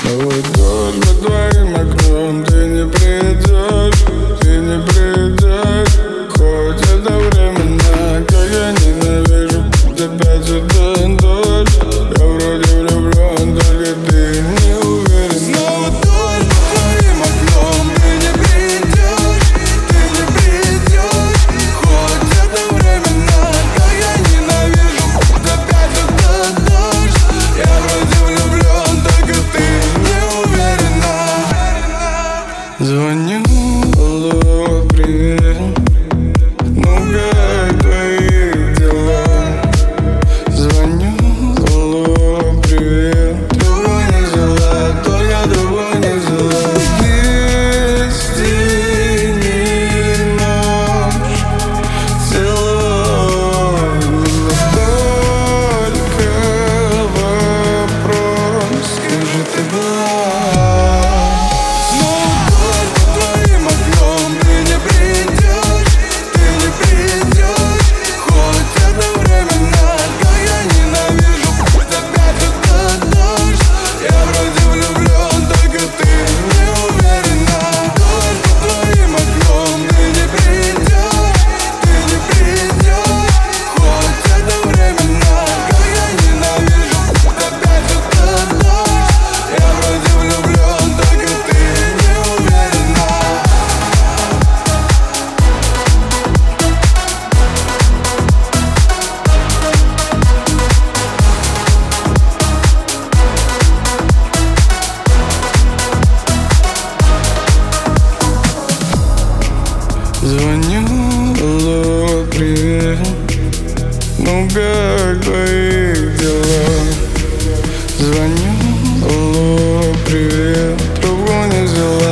вот дождь под твоим окном. Ты не придешь, ты не придешь. Хоть это временно, как я ненавижу опять этот дождь. Я вроде влюблен, только ты не уверен. Снова дождь под твоим окном. Ты не придешь, ты не придешь. Хоть это временно, как я ненавижу опять этот дождь. Я вроде влюблен, только ты не уверена. Звоню, алло, привет. Ну как твои дела? Звоню, алло, привет. Трубку не взяла, только трубку не взяла. Весенний ночь, целуй меня, только вопрос, скажи, ты была? Звоню, алло, привет. Ну как твои дела? Звоню, алло, привет. Трубку не взяла.